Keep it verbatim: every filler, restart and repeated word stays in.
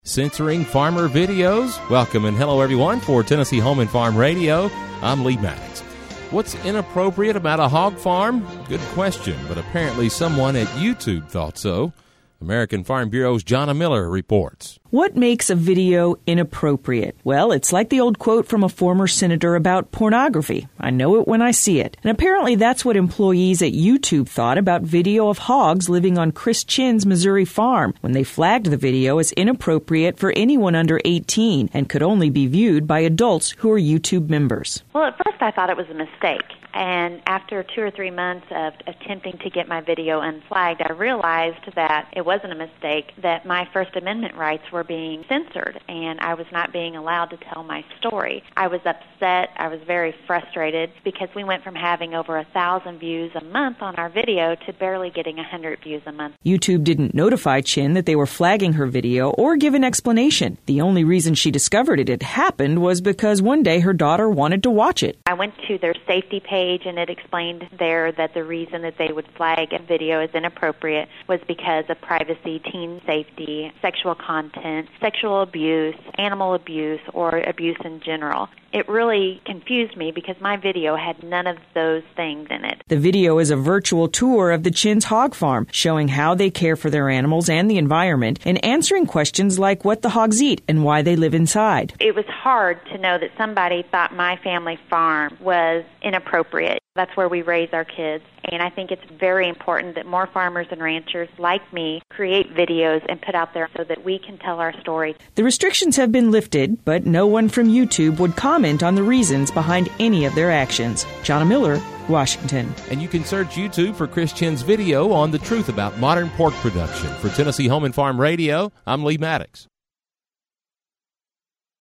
Censoring farmer videos? Welcome and hello everyone for Tennessee Home and Farm Radio. I'm Lee Maddox. What's inappropriate about a hog farm? Good question, but apparently someone at YouTube thought so. American Farm Bureau's Jonna Miller reports. What makes a video inappropriate? Well, it's like the old quote from a former senator about pornography. I know it when I see it. And apparently that's what employees at YouTube thought about video of hogs living on Chris Chin's Missouri farm when they flagged the video as inappropriate for anyone under eighteen and could only be viewed by adults who are YouTube members. Well, at first I thought it was a mistake. And after two or three months of attempting to get my video unflagged, I realized that it wasn't a mistake, that my First Amendment rights were being censored, and I was not being allowed to tell my story. I was upset. I was very frustrated because we went from having over a thousand views a month on our video to barely getting a hundred views a month. YouTube didn't notify Chin that they were flagging her video or give an explanation. The only reason she discovered it had happened was because one day her daughter wanted to watch it. I went to their safety page, and it explained there that the reason that they would flag a video as inappropriate was because of privacy, teen safety, sexual content, sexual abuse, animal abuse, or abuse in general. It really confused me because my video had none of those things in it. The video is a virtual tour of the Chin's hog farm, showing how they care for their animals and the environment, and answering questions like what the hogs eat and why they live inside. It was hard to know that somebody thought my family farm was inappropriate. That's where we raise our kids. And I think it's very important that more farmers and ranchers like me create videos and put out there so that we can tell our stories. The restrictions have been lifted, but no one from YouTube would comment on the reasons behind any of their actions. Jonna Miller, Washington. And you can search YouTube for Chris Chin's video on the truth about modern pork production. For Tennessee Home and Farm Radio, I'm Lee Maddox.